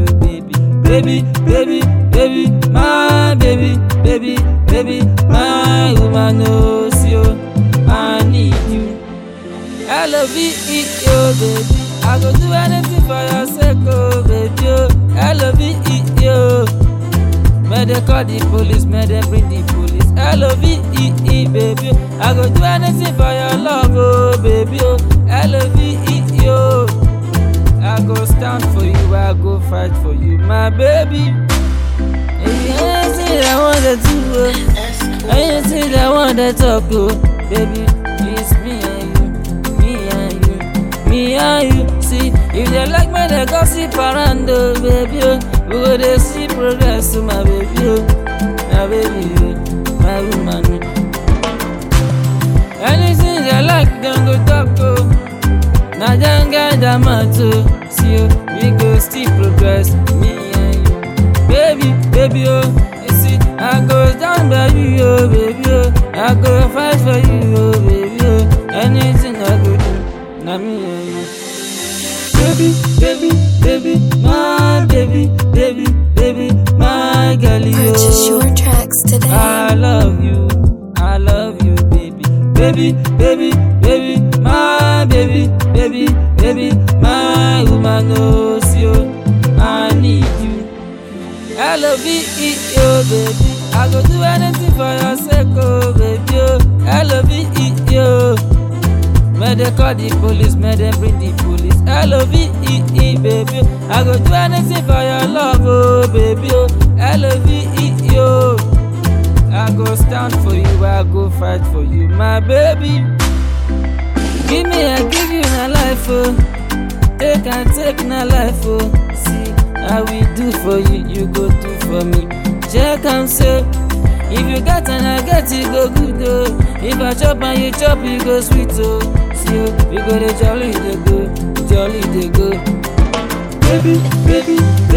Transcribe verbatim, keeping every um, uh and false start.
baby. Baby, baby, baby, my baby, baby, baby, my woman knows you. I need you. I love you, yo, baby. I go do anything for your sake, oh, baby, oh. I love you, yo. May they call the police, may they bring the police. I love you, baby. I go do anything for your love, oh, baby, oh. I love you, yo. I go stand for you, I go fight for you, my baby. Anything I want to do, oh. Anything I want to talk, oh, baby. It's me and you, me and you, me and you. See, if they like me, they gossip around, oh, baby, oh. We go dey see progress, oh, my baby, oh. My baby, oh, my woman, oh. Anything they like, don't go talk, oh. Now don't get that much, oh. See, oh, we go still progress, me and you. Baby, baby, oh. You see, I go down by you, oh, baby, oh. I go fight for you, oh, baby, oh. Anything I go do, now me and you. Baby, baby, baby, my baby, baby, baby, my girlie, oh. Purchase your tracks today. I love you, I love you, baby. Baby, baby, baby, my baby, baby, baby, my woman knows you. I need you. I love you, yo, baby. I go do anything for your sake, oh, baby, oh. I love you, yo. May they call the police, may they bring the police. I love you, baby. I go do anything for your love, oh, baby, oh. I love you, yo. I go stand for you, I go fight for you, my baby. Give me, I give you my life, oh. Take and take my life, oh. See, I will do for you, you go do for me. Check and say, if you get and I get, it go good, oh. If I chop and you chop, it go sweet, oh. See, oh, we go the jolly, they go, jolly, they go. Baby, baby.